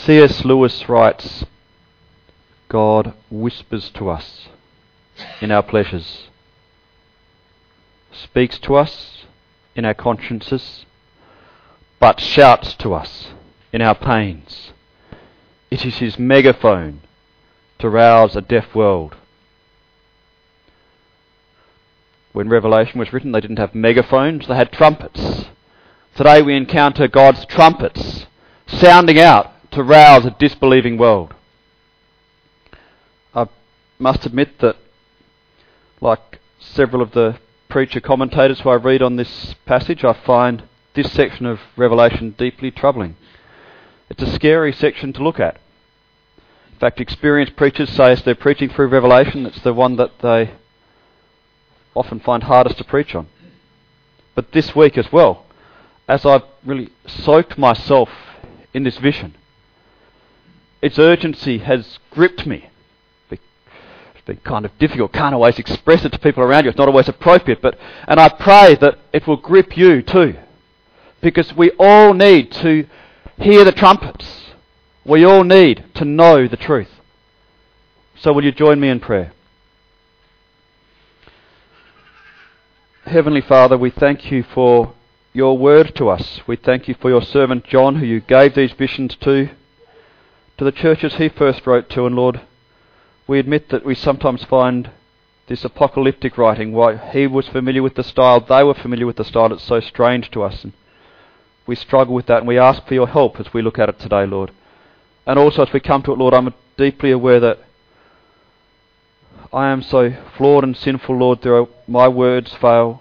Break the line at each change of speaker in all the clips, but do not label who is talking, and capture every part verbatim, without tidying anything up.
C S Lewis writes, God whispers to us in our pleasures, speaks to us in our consciences, but shouts to us in our pains. It is his megaphone to rouse a deaf world. When Revelation was written, they didn't have megaphones, they had trumpets. Today we encounter God's trumpets sounding out to rouse a disbelieving world. I must admit that, like several of the preacher commentators who I read on this passage, I find this section of Revelation deeply troubling. It's a scary section to look at. In fact, experienced preachers say as they're preaching through Revelation, it's the one that they often find hardest to preach on. But this week as well, as I've really soaked myself in this vision, its urgency has gripped me. It's been kind of difficult, can't always express it to people around you, it's not always appropriate, but and I pray that it will grip you too, because we all need to hear the trumpets. We all need to know the truth. So will you join me in prayer? Heavenly Father, we thank you for your word to us. We thank you for your servant John, who you gave these visions to, to the churches he first wrote to. And Lord, we admit that we sometimes find this apocalyptic writing, while he was familiar with the style, they were familiar with the style, it's so strange to us. And we struggle with that, and we ask for your help as we look at it today, Lord. And also as we come to it, Lord, I'm deeply aware that I am so flawed and sinful, Lord, there are, my words fail.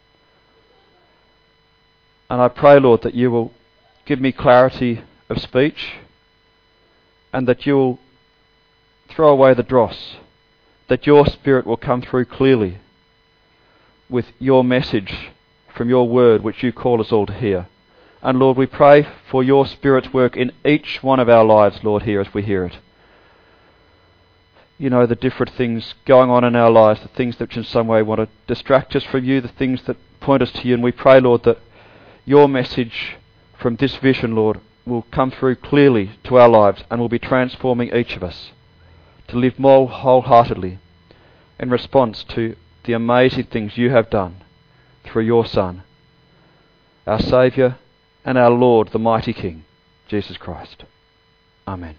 And I pray, Lord, that you will give me clarity of speech, and that you will throw away the dross, that your Spirit will come through clearly with your message from your word, which you call us all to hear. And Lord, we pray for your Spirit's work in each one of our lives, Lord, here as we hear it. You know, the different things going on in our lives, the things that in some way want to distract us from you, the things that point us to you. And we pray, Lord, that your message from this vision, Lord, will come through clearly to our lives and will be transforming each of us to live more wholeheartedly in response to the amazing things you have done through your Son, our Saviour and our Lord, the mighty King, Jesus Christ. Amen.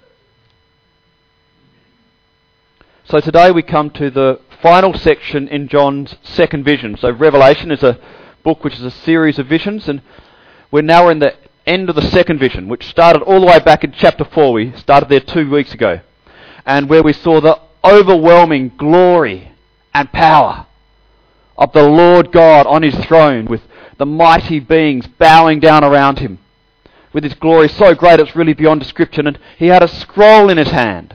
So today we come to the final section in John's second vision. So Revelation is a book which is a series of visions, and we're now in the end of the second vision, which started all the way back in chapter four. We started there two weeks ago, and where we saw the overwhelming glory and power of the Lord God on his throne, with the mighty beings bowing down around him, with his glory so great it's really beyond description. And he had a scroll in his hand,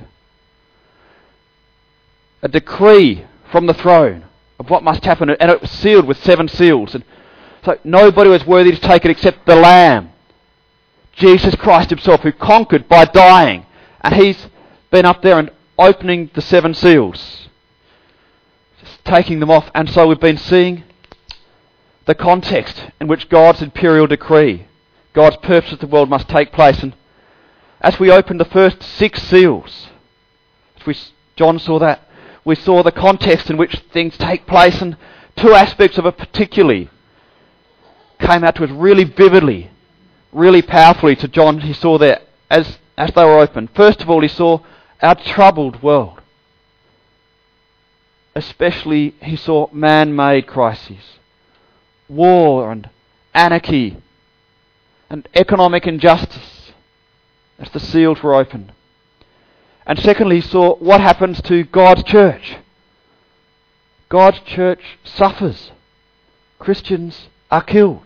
a decree from the throne of what must happen, and it was sealed with seven seals. And so nobody was worthy to take it except the Lamb, Jesus Christ himself, who conquered by dying. And he's been up there and opening the seven seals, just taking them off. And so we've been seeing the context in which God's imperial decree, God's purpose of the world must take place. And as we opened the first six seals, as we, John saw that, we saw the context in which things take place, and two aspects of it particularly came out to us really vividly, really powerfully to John. He saw there as, as they were opened. First of all, he saw our troubled world. Especially he saw man-made crises, war and anarchy and economic injustice as the seals were opened. And secondly, he saw what happens to God's church. God's church suffers. Christians are killed.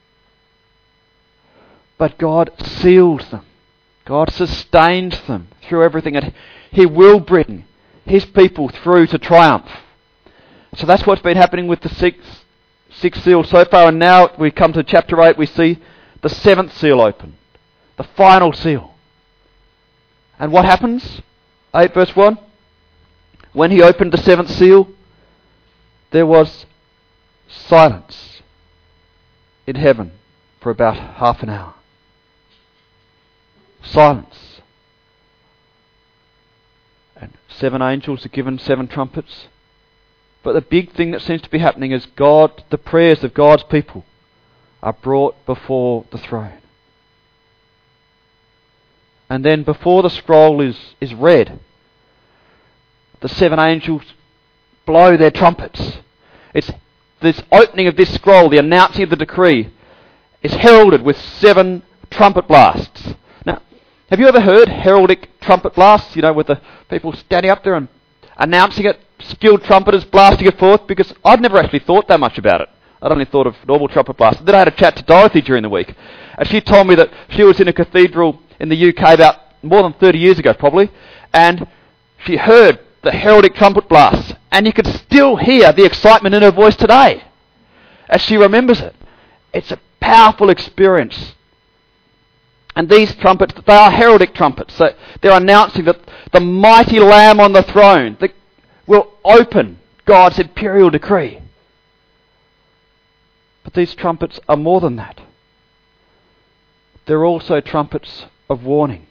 But God seals them. God sustains them through everything, and he will bring his people through to triumph. So that's what's been happening with the six, six seals so far. And now we come to chapter eight, we see the seventh seal open, the final seal. And what happens? eight verse one. When he opened the seventh seal, there was silence in heaven for about half an hour. Silence. Seven angels are given seven trumpets. But the big thing that seems to be happening is God, the prayers of God's people are brought before the throne. And then before the scroll is, is read, the seven angels blow their trumpets. It's this opening of this scroll, the announcing of the decree, is heralded with seven trumpet blasts. Now, have you ever heard heraldic trumpet blasts? You know, with the people standing up there and announcing it, skilled trumpeters blasting it forth, because I'd never actually thought that much about it. I'd only thought of normal trumpet blasts. Then I had a chat to Dorothy during the week, and she told me that she was in a cathedral in the U K about more than thirty years ago probably, and she heard the heraldic trumpet blasts, and you could still hear the excitement in her voice today as she remembers it. It's a powerful experience. And these trumpets, they are heraldic trumpets. So they're announcing that the mighty Lamb on the throne that will open God's imperial decree. But these trumpets are more than that. They're also trumpets of warning.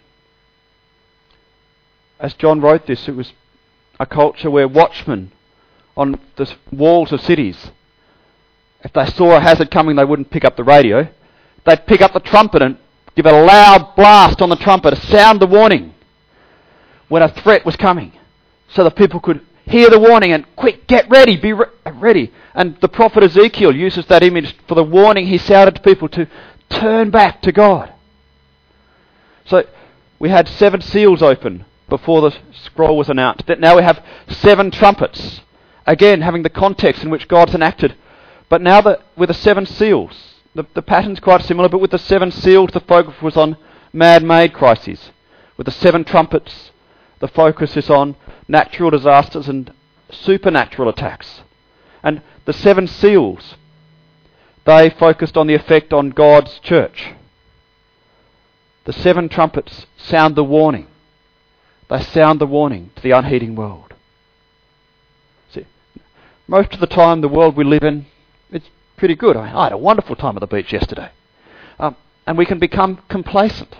As John wrote this, it was a culture where watchmen on the walls of cities, if they saw a hazard coming, they wouldn't pick up the radio. They'd pick up the trumpet and give a loud blast on the trumpet to sound the warning when a threat was coming, so that people could hear the warning and, quick, get ready, be re- ready. And the prophet Ezekiel uses that image for the warning he sounded to people to turn back to God. So we had seven seals open before the scroll was announced. That now we have seven trumpets, again having the context in which God's enacted. But now that with the seven seals, the, the pattern's quite similar, but with the seven seals the focus was on man-made crises. With the seven trumpets the focus is on natural disasters and supernatural attacks. And the seven seals, they focused on the effect on God's church. The seven trumpets sound the warning. They sound the warning to the unheeding world. See, most of the time the world we live in, it's pretty good. I, I had a wonderful time at the beach yesterday. Um, and we can become complacent.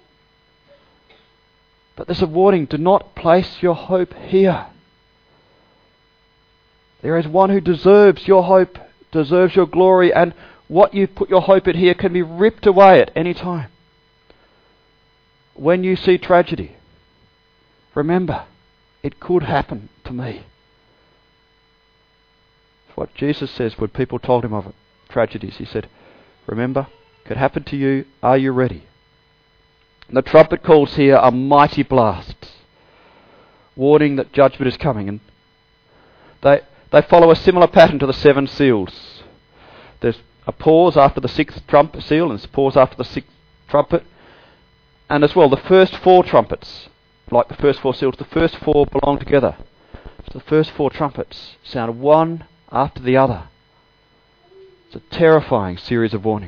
But there's a warning, do not place your hope here. There is one who deserves your hope, deserves your glory, and what you put your hope in here can be ripped away at any time. When you see tragedy, remember, it could happen to me. It's what Jesus says when people told him of it, tragedies. He said, remember, it could happen to you, are you ready? And the trumpet calls here are mighty blasts, warning that judgment is coming. And they they follow a similar pattern to the seven seals. There's a pause after the sixth trumpet seal, and there's a pause after the sixth trumpet. And as well, the first four trumpets, like the first four seals, the first four belong together. So the first four trumpets sound one after the other. It's a terrifying series of warnings.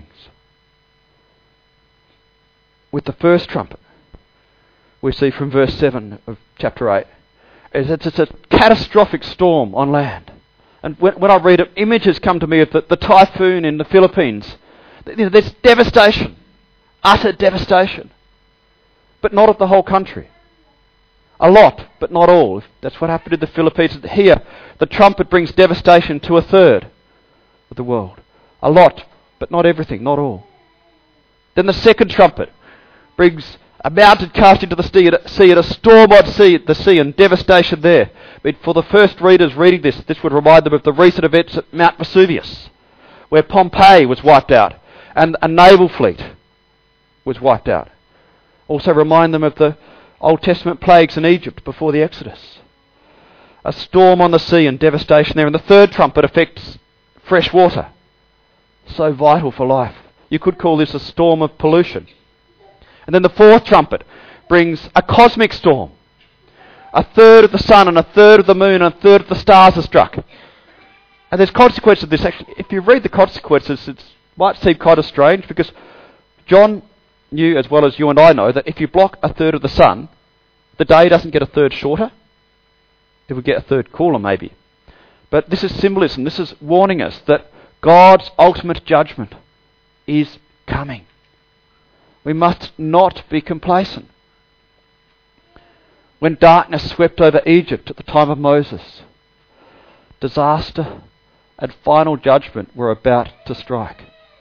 With the first trumpet, we see from verse seven of chapter eight, is that it's a catastrophic storm on land. And when, when I read it, images come to me of the, the typhoon in the Philippines. There's devastation, utter devastation. But not of the whole country. A lot, but not all. That's what happened in the Philippines. Here, the trumpet brings devastation to a third of the world. A lot, but not everything, not all. Then the second trumpet brings a mountain cast into the sea and a storm on sea, the sea and devastation there. But for the first readers reading this, this would remind them of the recent events at Mount Vesuvius, where Pompeii was wiped out and a naval fleet was wiped out. Also remind them of the Old Testament plagues in Egypt before the Exodus. A storm on the sea and devastation there. And the third trumpet affects fresh water. So vital for life. You could call this a storm of pollution. And then the fourth trumpet brings a cosmic storm. A third of the sun and a third of the moon and a third of the stars are struck. And there's consequences of this. Actually, if you read the consequences, it might seem kind of strange, because John knew, as well as you and I know, that if you block a third of the sun, the day doesn't get a third shorter. It would get a third cooler maybe. But this is symbolism. This is warning us that God's ultimate judgment is coming. We must not be complacent. when darkness swept over Egypt at the time of Moses, disaster and final judgment were about to strike.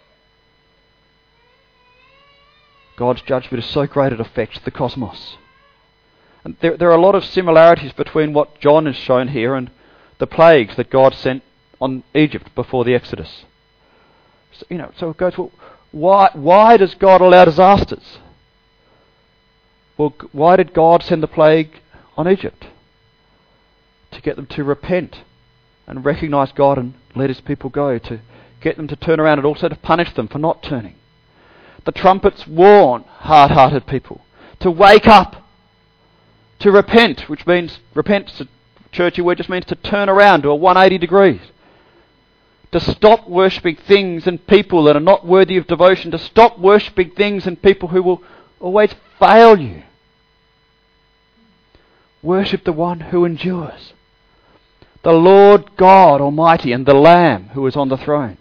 God's judgment is so great it affects the cosmos. And there, there are a lot of similarities between what John has shown here and the plagues that God sent on Egypt before the Exodus. So, you know, so it goes, well, why, why does God allow disasters? Well, why did God send the plague on Egypt? To get them to repent and recognise God and let his people go, to get them to turn around and also to punish them for not turning. The trumpets warn hard-hearted people to wake up, to repent, which means, repent, it's a churchy word, just means to turn around to a one hundred eighty degrees. To stop worshipping things and people that are not worthy of devotion, to stop worshipping things and people who will always fail you. Worship the one who endures, the Lord God Almighty and the Lamb who is on the throne.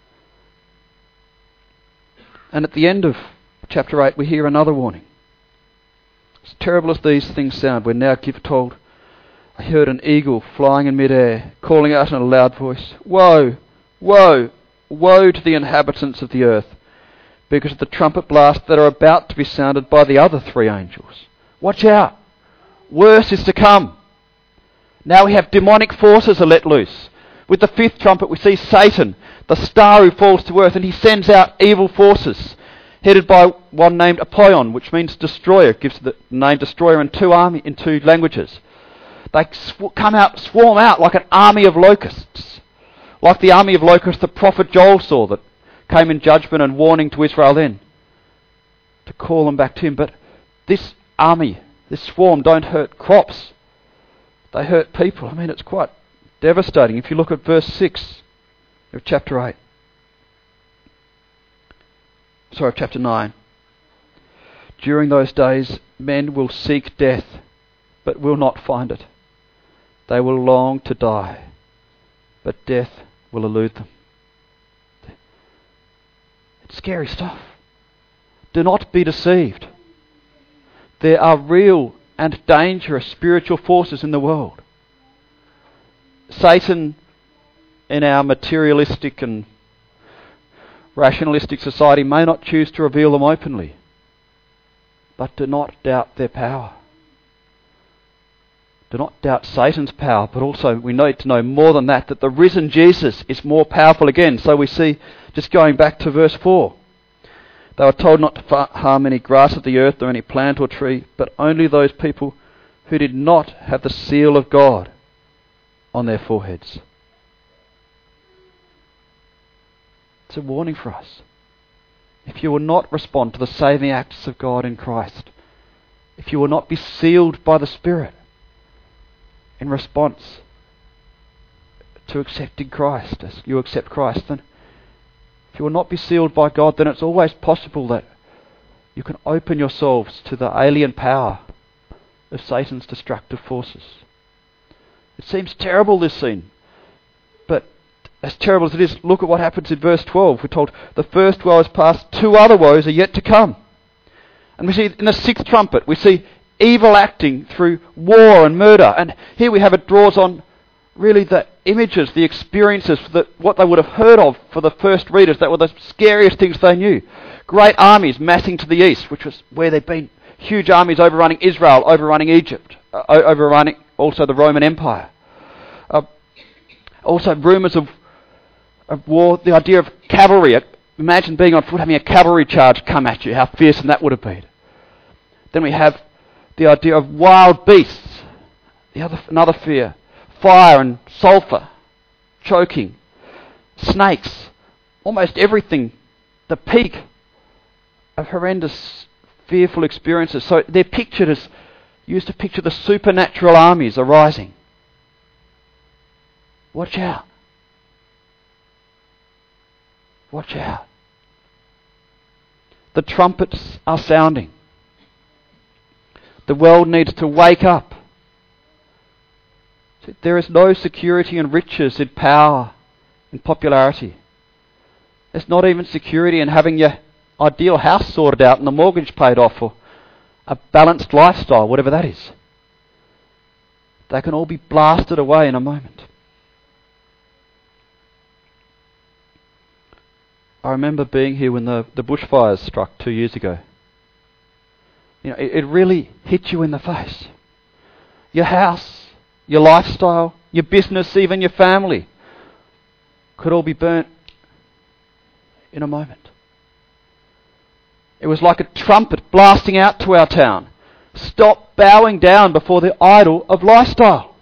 And at the end of chapter eight we hear another warning. As terrible as these things sound, we're now give told, I heard an eagle flying in midair, calling out in a loud voice, Woe! Woe! Woe to the inhabitants of the earth, because of the trumpet blast that are about to be sounded by the other three angels. Watch out! Worse is to come. Now we have demonic forces are let loose. With the fifth trumpet we see Satan, the star who falls to earth, and he sends out evil forces, headed by one named Apollyon, which means destroyer, gives the name destroyer in two army in two languages. They sw- come out, swarm out like an army of locusts, like the army of locusts the prophet Joel saw that came in judgment and warning to Israel then, to call them back to him. But this army, this swarm, don't hurt crops. They hurt people. I mean, it's quite devastating. If you look at verse six of chapter eight. Sorry, of chapter nine. During those days, men will seek death, but will not find it. They will long to die, but death will elude them. It's scary stuff. Do not be deceived. There are real and dangerous spiritual forces in the world. Satan, in our materialistic and rationalistic society, may not choose to reveal them openly, but do not doubt their power. Do not doubt Satan's power, but also we need to know more than that, that the risen Jesus is more powerful again. So we see, just going back to verse four, they were told not to harm any grass of the earth or any plant or tree, but only those people who did not have the seal of God on their foreheads. It's a warning for us. If you will not respond to the saving acts of God in Christ, if you will not be sealed by the Spirit in response to accepting Christ, as you accept Christ, then if you will not be sealed by God, then it's always possible that you can open yourselves to the alien power of Satan's destructive forces. It seems terrible, this scene, but as terrible as it is, look at what happens in verse twelve. We're told the first woe is past, two other woes are yet to come. And we see in the sixth trumpet, we see evil acting through war and murder. And here we have it draws on really the images, the experiences, the, what they would have heard of for the first readers. That were the scariest things they knew. Great armies massing to the east, which was where there'd been huge armies overrunning Israel, overrunning Egypt, uh, overrunning also the Roman Empire. Uh, also rumours of, of war, the idea of cavalry. Imagine being on foot, having a cavalry charge come at you, how fearsome that would have been. Then we have the idea of wild beasts, the other another fear, fire and sulphur, choking, snakes, almost everything, the peak of horrendous, fearful experiences. So they're pictured as, used to picture the supernatural armies arising. Watch out. Watch out. The trumpets are sounding. The world needs to wake up. There is no security in riches, in power, in popularity. There's not even security in having your ideal house sorted out and the mortgage paid off, or a balanced lifestyle, whatever that is. They can all be blasted away in a moment. I remember being here when the, the bushfires struck two years ago. You know, it, it really hit you in the face. Your house, your lifestyle, your business, even your family could all be burnt in a moment. It was like a trumpet blasting out to our town. Stop bowing down before the idol of lifestyle.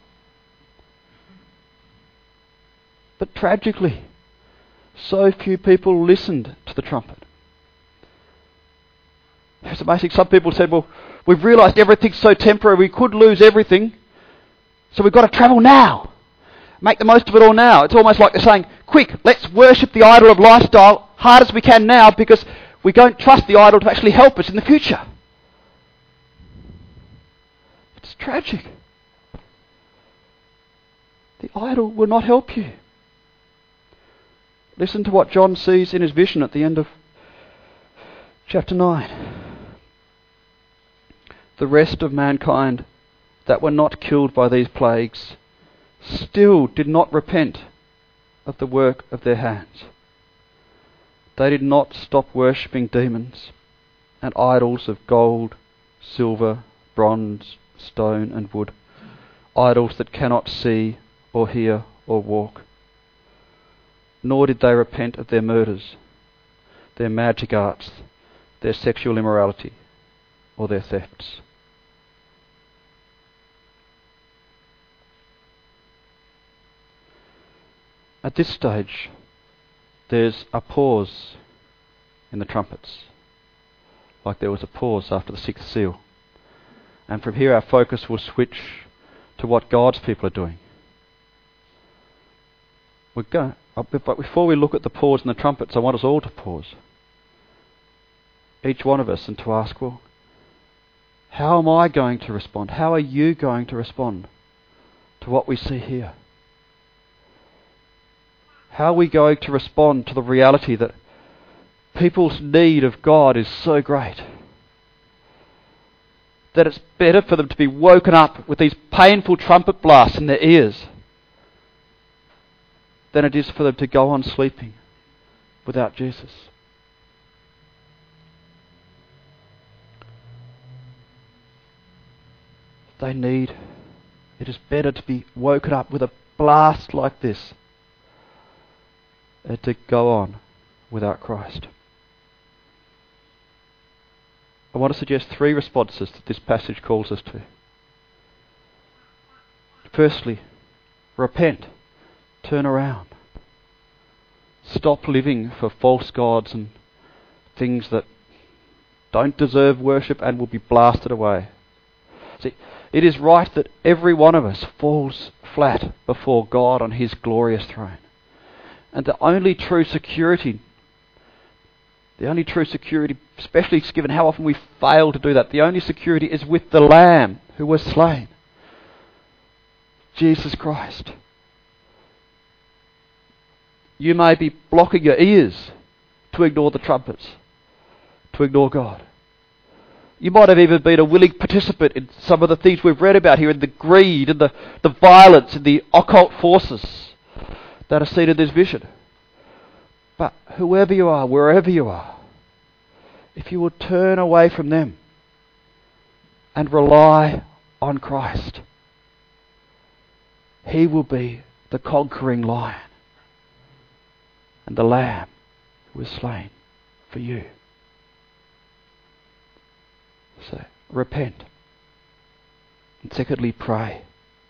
But tragically, so few people listened to the trumpet. It's amazing. Some people said, well, we've realised everything's so temporary, we could lose everything, so we've got to travel now. Make the most of it all now. It's almost like they're saying, quick, let's worship the idol of lifestyle hard as we can now, because we don't trust the idol to actually help us in the future. It's tragic. The idol will not help you. Listen to what John sees in his vision at the end of chapter nine. The rest of mankind that were not killed by these plagues still did not repent of the work of their hands. They did not stop worshipping demons and idols of gold, silver, bronze, stone and wood, idols that cannot see or hear or walk. Nor did they repent of their murders, their magic arts, their sexual immorality, or their thefts. At this stage, there's a pause in the trumpets, like there was a pause after the sixth seal. And from here our focus will switch to what God's people are doing. We're going, but before we look at the pause in the trumpets, I want us all to pause, each one of us, and to ask, well, how am I going to respond? How are you going to respond to what we see here? How are we going to respond to the reality that people's need of God is so great that it's better for them to be woken up with these painful trumpet blasts in their ears than it is for them to go on sleeping without Jesus? They need, it is better to be woken up with a blast like this than to go on without Christ. I want to suggest three responses that this passage calls us to. Firstly, repent. Turn around. Stop living for false gods and things that don't deserve worship and will be blasted away. See, it is right that every one of us falls flat before God on His glorious throne. And the only true security, the only true security, especially given how often we fail to do that, the only security is with the Lamb who was slain, Jesus Christ. You may be blocking your ears to ignore the trumpets, to ignore God. You might have even been a willing participant in some of the things we've read about here, in the greed and the, the violence and the occult forces that are seen in this vision. But whoever you are, wherever you are, if you will turn away from them and rely on Christ, He will be the conquering lion and the Lamb who was slain for you. So, repent. And secondly, pray.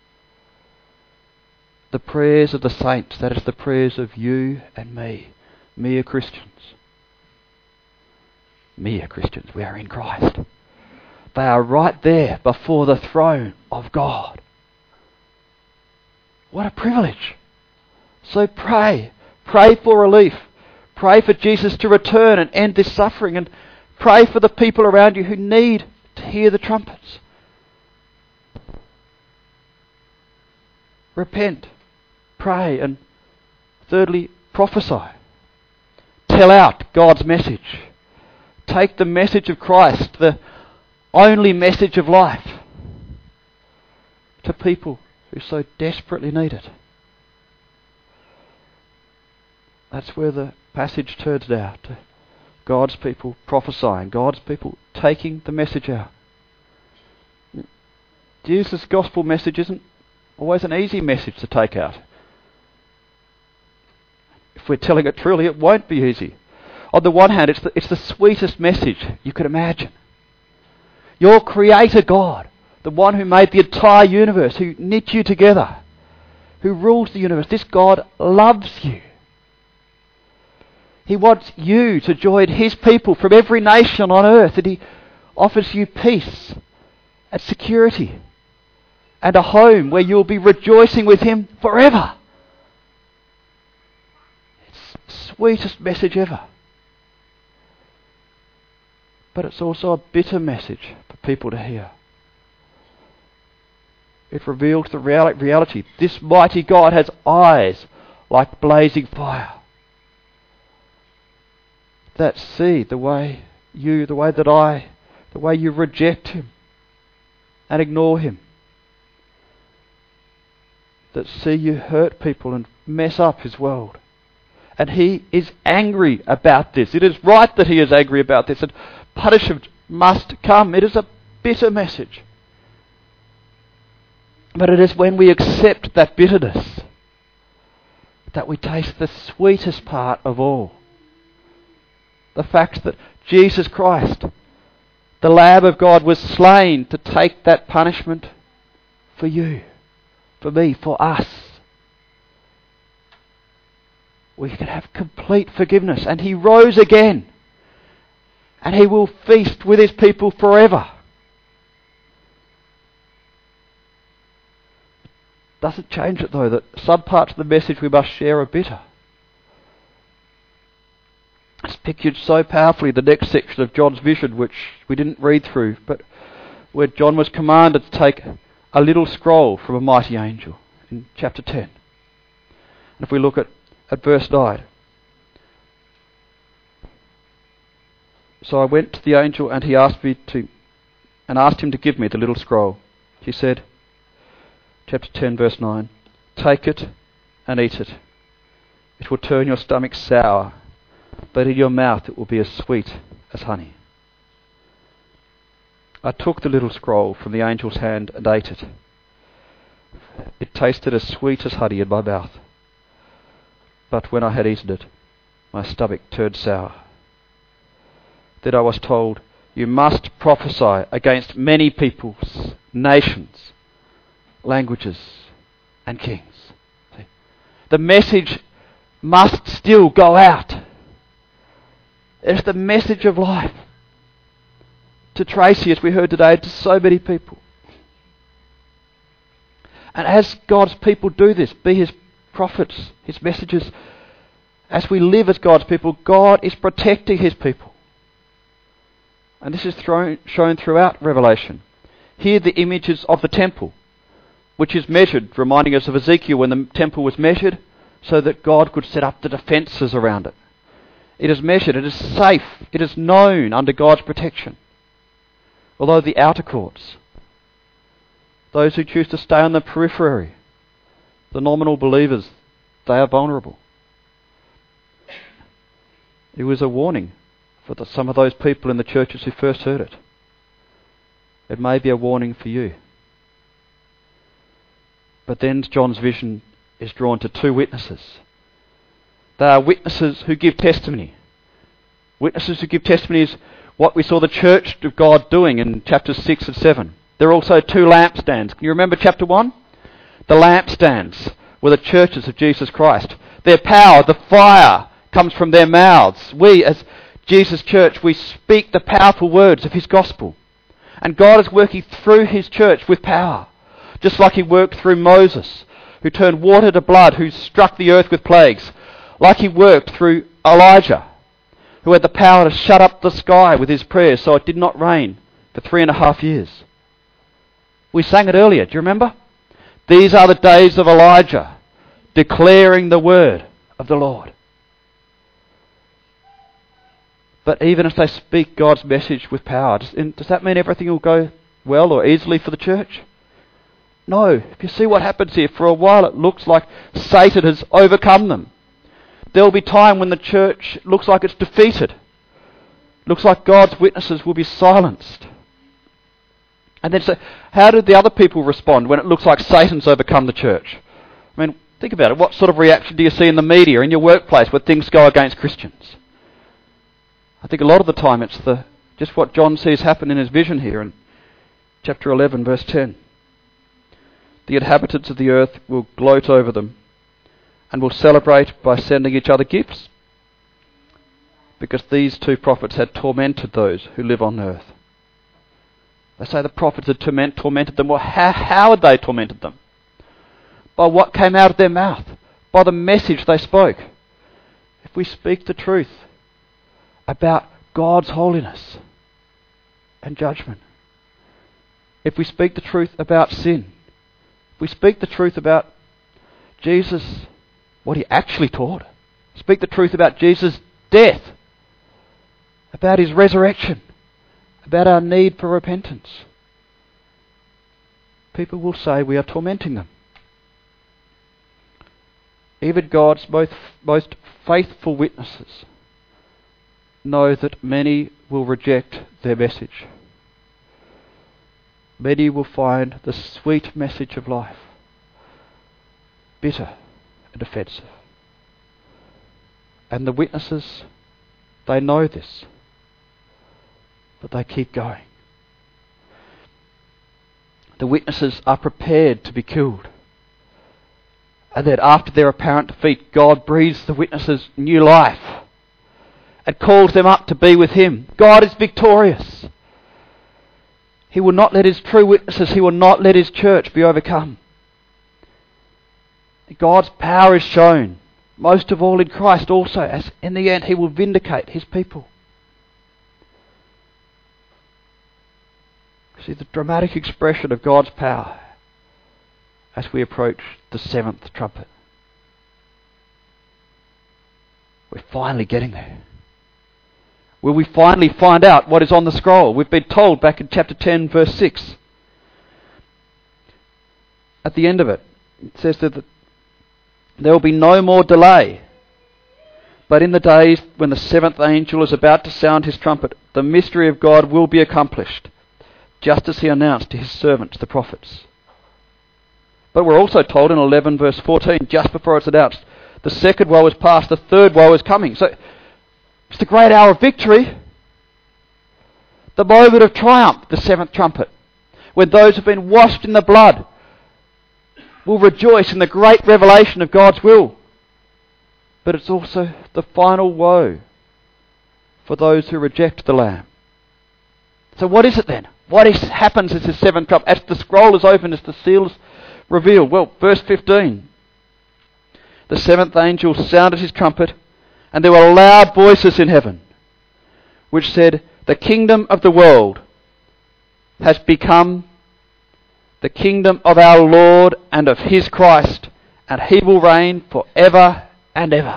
The prayers of the saints, that is the prayers of you and me, mere Christians. Mere Christians, we are in Christ. They are right there before the throne of God. What a privilege. So pray. Pray for relief. Pray for Jesus to return and end this suffering, and pray for the people around you who need to hear the trumpets. Repent. Pray. And thirdly, prophesy. Tell out God's message. Take the message of Christ, the only message of life, to people who so desperately need it. That's where the passage turns now, to God's people prophesying, God's people taking the message out. Jesus' gospel message isn't always an easy message to take out. If we're telling it truly, it won't be easy. On the one hand, it's the, it's the sweetest message you could imagine. Your Creator God, the one who made the entire universe, who knit you together, who rules the universe, this God loves you. He wants you to join His people from every nation on earth, and He offers you peace and security and a home where you'll be rejoicing with Him forever. It's the sweetest message ever. But it's also a bitter message for people to hear. It reveals the real- reality. This mighty God has eyes like blazing fire that see the way you, the way that I, the way you reject Him and ignore Him. That see you hurt people and mess up His world. And He is angry about this. It is right that He is angry about this, and punishment must come. It is a bitter message. But it is when we accept that bitterness that we taste the sweetest part of all. The fact that Jesus Christ, the Lamb of God, was slain to take that punishment for you, for me, for us. We can have complete forgiveness, and He rose again, and He will feast with His people forever. Doesn't change it though that some parts of the message we must share are bitter. It's pictured so powerfully in the next section of John's vision, which we didn't read through, but where John was commanded to take a little scroll from a mighty angel in chapter ten. And if we look at, at verse nine. So I went to the angel, and he asked me to, and asked him to give me the little scroll. He said, chapter ten, verse nine, "Take it and eat it. It will turn your stomach sour, but in your mouth it will be as sweet as honey." I took the little scroll from the angel's hand and ate it. It tasted as sweet as honey in my mouth. But when I had eaten it, my stomach turned sour. Then I was told, "You must prophesy against many peoples, nations, languages, and kings." See? The message must still go out. It's the message of life. To Tracy, as we heard today, to so many people. And as God's people do this, be His prophets, His messengers, as we live as God's people, God is protecting His people. And this is thrown, shown throughout Revelation. Here the images of the temple, which is measured, reminding us of Ezekiel when the temple was measured, so that God could set up the defences around it. It is measured, it is safe, it is known under God's protection. Although the outer courts, those who choose to stay on the periphery, the nominal believers, they are vulnerable. It was a warning for the, some of those people in the churches who first heard it. It may be a warning for you. But then John's vision is drawn to two witnesses. They are witnesses who give testimony. Witnesses who give testimony is what we saw the church of God doing in chapters six and seven. There are also two lampstands. Can you remember chapter one? The lampstands were the churches of Jesus Christ. Their power, the fire, comes from their mouths. We, as Jesus' church, we speak the powerful words of His gospel. And God is working through His church with power. Just like He worked through Moses, who turned water to blood, who struck the earth with plagues. Like He worked through Elijah, who had the power to shut up the sky with his prayers so it did not rain for three and a half years. We sang it earlier, do you remember? These are the days of Elijah, declaring the word of the Lord. But even if they speak God's message with power, does, does that mean everything will go well or easily for the church? No, if you see what happens here, for a while it looks like Satan has overcome them. There will be time when the church looks like it's defeated. Looks like God's witnesses will be silenced. And then so, how did the other people respond when it looks like Satan's overcome the church? I mean, think about it. What sort of reaction do you see in the media, in your workplace, where things go against Christians? I think a lot of the time it's the just what John sees happen in his vision here in chapter eleven, verse ten. The inhabitants of the earth will gloat over them and will celebrate by sending each other gifts, because these two prophets had tormented those who live on earth. They say the prophets had torment, tormented them. Well, how, how had they tormented them? By what came out of their mouth, by the message they spoke. If we speak the truth about God's holiness and judgment, if we speak the truth about sin, if we speak the truth about Jesus, what he actually taught, speak the truth about Jesus' death, about his resurrection, about our need for repentance, people will say we are tormenting them. Even God's most, most faithful witnesses know that many will reject their message. Many will find the sweet message of life bitter and offensive. And the witnesses, they know this, but they keep going. The witnesses are prepared to be killed. And then after their apparent defeat, God breathes the witnesses new life and calls them up to be with him. God is victorious. He will not let his true witnesses, he will not let his church be overcome. God's power is shown, most of all in Christ also, as in the end he will vindicate his people. See the dramatic expression of God's power as we approach the seventh trumpet. We're finally getting there. Will we finally find out what is on the scroll? We've been told back in chapter ten, verse six. At the end of it, it says that there will be no more delay. But in the days when the seventh angel is about to sound his trumpet, the mystery of God will be accomplished, just as he announced to his servants, the prophets. But we're also told in eleven verse fourteen, just before it's announced, the second woe is past, the third woe is coming. So it's the great hour of victory, the moment of triumph, the seventh trumpet, when those who've been washed in the blood will rejoice in the great revelation of God's will. But it's also the final woe for those who reject the Lamb. So what is it then? What is, happens as the seventh trumpet, as the scroll is opened, as the seals revealed? Well, verse fifteen. The seventh angel sounded his trumpet, and there were loud voices in heaven, which said, the kingdom of the world has become the kingdom of our Lord and of his Christ, and he will reign forever and ever.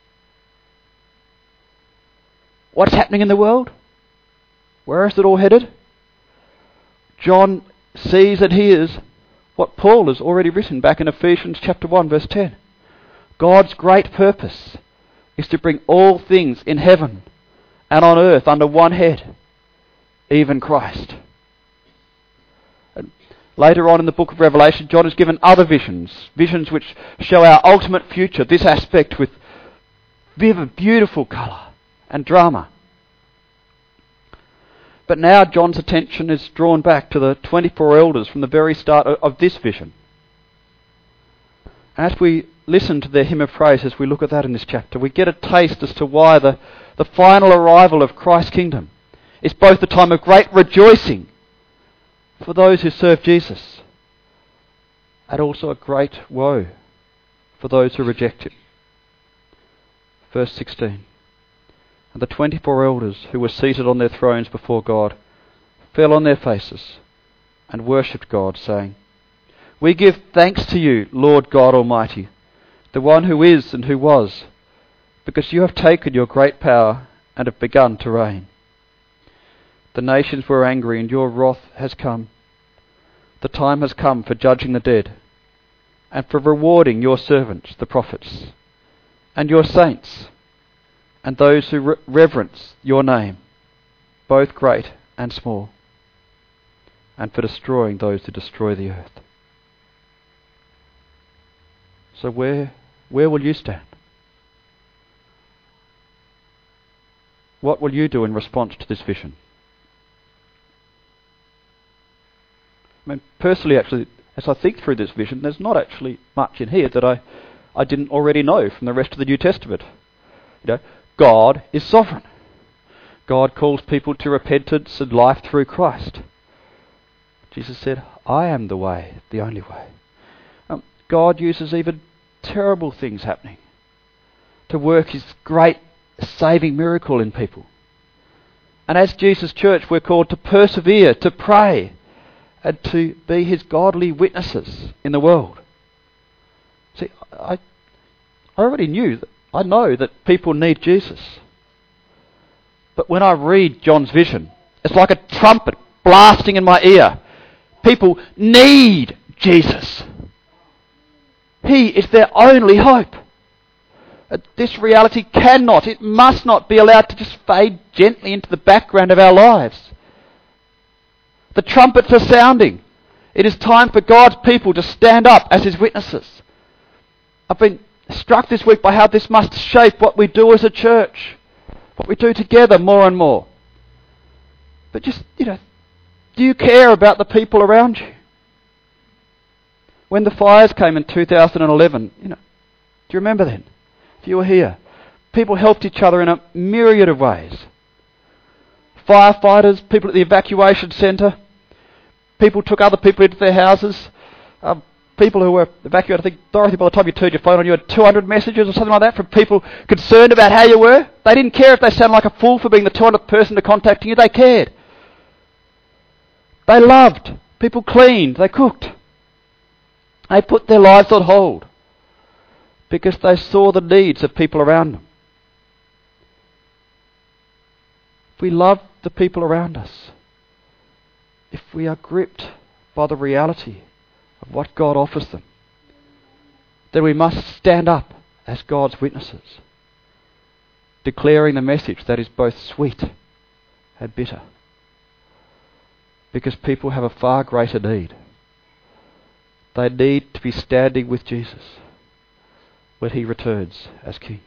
What's happening in the world? Where is it all headed? John sees and hears what Paul has already written back in Ephesians chapter one, verse ten. God's great purpose is to bring all things in heaven and on earth under one head, even Christ. And later on in the book of Revelation, John is given other visions, visions which show our ultimate future, this aspect with vivid, beautiful colour and drama. But now John's attention is drawn back to the twenty-four elders from the very start of this vision. As we listen to their hymn of praise, as we look at that in this chapter, we get a taste as to why the, the final arrival of Christ's kingdom is both a time of great rejoicing for those who serve Jesus, and also a great woe for those who reject him. Verse sixteen. And the twenty-four elders who were seated on their thrones before God fell on their faces and worshipped God, saying, we give thanks to you, Lord God Almighty, the one who is and who was, because you have taken your great power and have begun to reign. The nations were angry and your wrath has come. The time has come for judging the dead, and for rewarding your servants, the prophets, and your saints, and those who re- reverence your name, both great and small, and for destroying those who destroy the earth. So where, where will you stand? What will you do in response to this vision? I mean, personally, actually, as I think through this vision, there's not actually much in here that I, I didn't already know from the rest of the New Testament. You know, God is sovereign. God calls people to repentance and life through Christ. Jesus said, I am the way, the only way. Um, God uses even terrible things happening to work his great saving miracle in people. And as Jesus' church, we're called to persevere, to pray, and to be his godly witnesses in the world. See, I, I already knew, that, I know that people need Jesus. But when I read John's vision, it's like a trumpet blasting in my ear. People need Jesus. He is their only hope. This reality cannot, it must not be allowed to just fade gently into the background of our lives. The trumpets are sounding. It is time for God's people to stand up as his witnesses. I've been struck this week by how this must shape what we do as a church, what we do together more and more. But just, you know, do you care about the people around you? When the fires came in two thousand eleven, you know, do you remember then? If you were here, people helped each other in a myriad of ways. Firefighters, people at the evacuation centre, people took other people into their houses, um, people who were evacuated. I think, Dorothy, by the time you turned your phone on, you had two hundred messages or something like that from people concerned about how you were. They didn't care if they sounded like a fool for being the two hundredth person to contacting you. They cared. They loved. People cleaned. They cooked. They put their lives on hold because they saw the needs of people around them. If we love the people around us, if we are gripped by the reality of what God offers them, then we must stand up as God's witnesses, declaring the message that is both sweet and bitter, because people have a far greater need. They need to be standing with Jesus when he returns as King.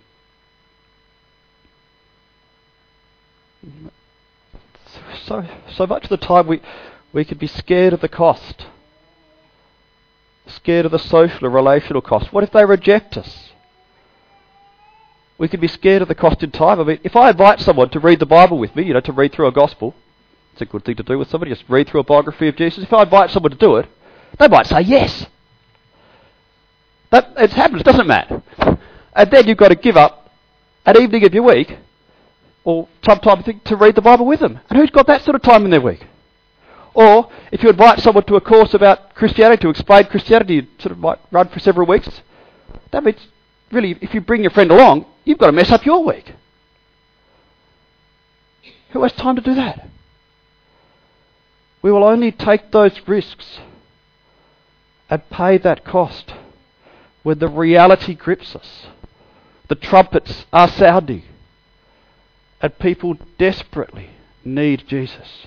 So, so much of the time we, we can be scared of the cost, scared of the social or relational cost. What if they reject us? We could be scared of the cost in time. I mean, if I invite someone to read the Bible with me, you know, to read through a gospel, it's a good thing to do with somebody, just read through a biography of Jesus. If I invite someone to do it, they might say yes. That, it happens, doesn't it, Matt? And then you've got to give up an evening of your week, or sometime to read the Bible with them. And who's got that sort of time in their week? Or if you invite someone to a course about Christianity, to explain Christianity, it sort of might run for several weeks. That means, really, if you bring your friend along, you've got to mess up your week. Who has time to do that? We will only take those risks and pay that cost when the reality grips us. The trumpets are sounding and people desperately need Jesus.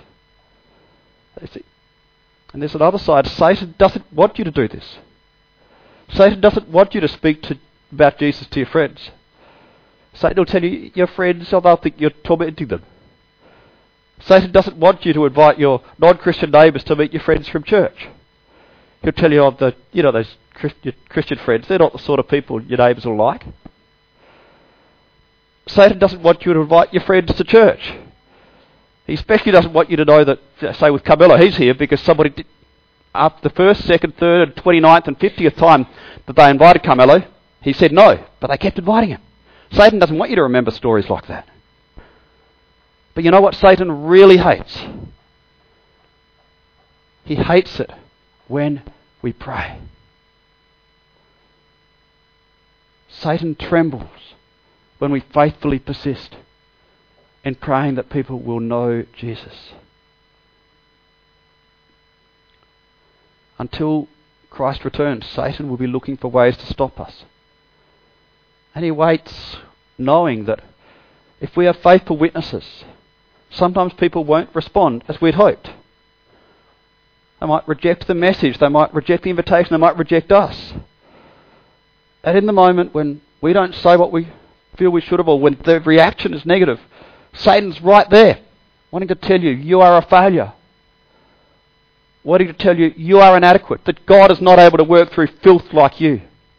And there's another side. Satan doesn't want you to do this. Satan doesn't want you to speak to, about Jesus to your friends. Satan will tell you your friends, or they'll think you're tormenting them. Satan doesn't want you to invite your non-Christian neighbours to meet your friends from church. He'll tell you of the, you know, those Christian friends, they're not the sort of people your neighbours will like. Satan doesn't want you to invite your friends to church. He especially doesn't want you to know that, say with Carmelo, he's here because somebody did, after the first, second, third, and twenty-ninth and fiftieth time that they invited Carmelo, he said no, but they kept inviting him. Satan doesn't want you to remember stories like that. But you know what Satan really hates? He hates it when we pray. Satan trembles when we faithfully persist in praying that people will know Jesus. until Christ returns, Satan will be looking for ways to stop us. And he waits knowing that if we are faithful witnesses, sometimes people won't respond as we'd hoped. They might reject the message, they might reject the invitation, they might reject us. And in the moment when we don't say what we feel we should have, or when the reaction is negative, Satan's right there, wanting to tell you, you are a failure. Wanting to tell you, you are inadequate, that God is not able to work through filth like you.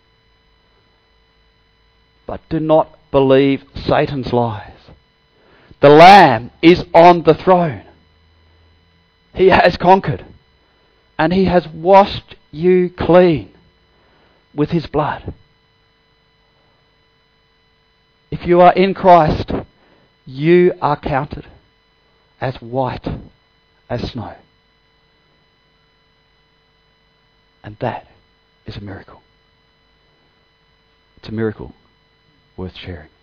But do not believe Satan's lies. The Lamb is on the throne. He has conquered. And he has washed you clean with his blood. If you are in Christ, you are counted as white as snow. And that is a miracle. It's a miracle worth sharing.